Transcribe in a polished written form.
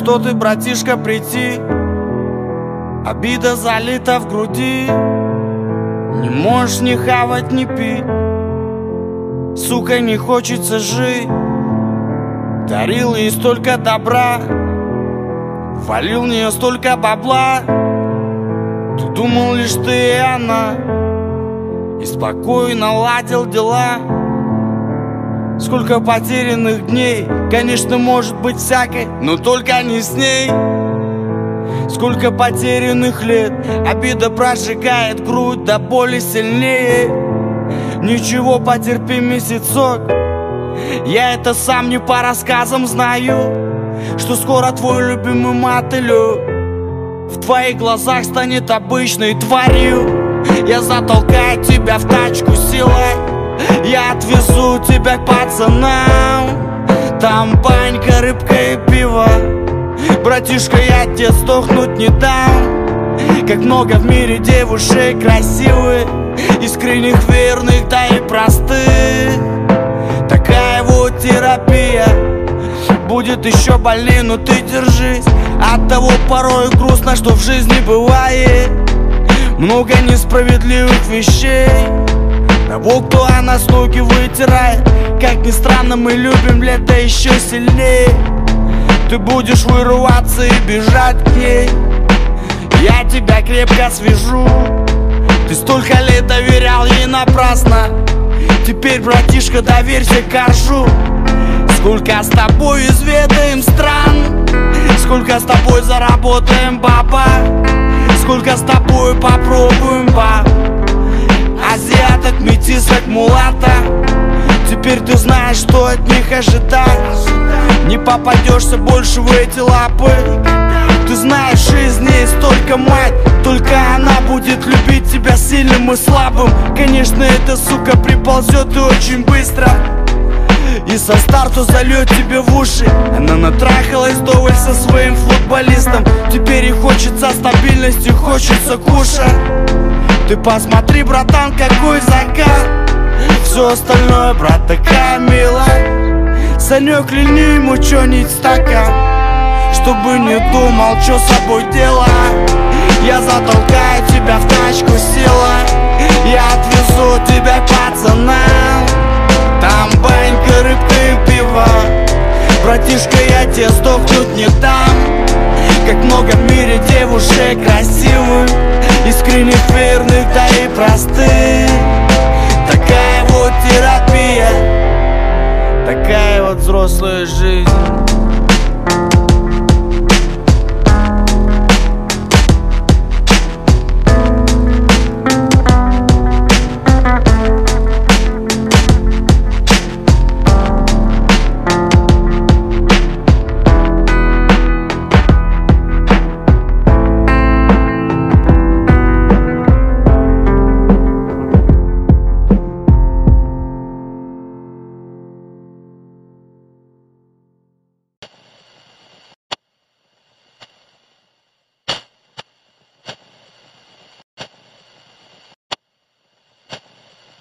что ты, братишка, прийти. Обида залита в груди, не можешь ни хавать, ни пить. Сука, не хочется жить. Дарил ей столько добра, валил в нее столько бабла. Ты думал лишь ты и она, и спокойно ладил дела. Сколько потерянных дней, конечно, может быть всякой, но только не с ней. Сколько потерянных лет, обида прожигает грудь до боли сильнее. Ничего, потерпи месяцок, я это сам не по рассказам знаю, что скоро твой любимый мотылек в твоих глазах станет обычной тварью. Я затолкаю тебя в тачку силой, я отвезу тебя к пацанам. Там банька, рыбка и пиво. Братишка, я тебе сдохнуть не дам. Как много в мире девушек красивых, искренних, верных, да и простых. Такая вот терапия, будет еще больнее, но ты держись. От того порой грустно, что в жизни бывает много несправедливых вещей. Того, кто о нас ноги вытирает. Как ни странно, мы любим лето еще сильнее. Ты будешь вырываться и бежать к ней, я тебя крепко свяжу. Ты столько лет доверял ей напрасно, теперь, братишка, доверься коржу. Сколько с тобой изведаем стран, сколько с тобой заработаем баба, сколько с тобой попробуем баб. Азиаток, метисок, мулата, теперь ты знаешь, что от них ожидать. Не попадешься больше в эти лапы. Ты знаешь, жизнь есть только мать, только она будет любить тебя сильным и слабым. Конечно, эта сука приползет и очень быстро, и со старту зальет тебе в уши. Она натрахалась вдоволь со своим футболистом, теперь ей хочется стабильности, хочется кушать. Ты посмотри, братан, какой закат. Все остальное, брат, такая милая. Санек, лини ему чё-нибудь стакан, чтобы не думал, что с собой делать. Я затолкаю тебя в тачку силой, я отвезу тебя к пацанам. Там банька, рыбка и пиво. Братишка, я тебе сдохнуть не дам. Как много в мире девушек красивых, искренних, верных, да и простых. Такая вот терапия, такая вот взрослая жизнь.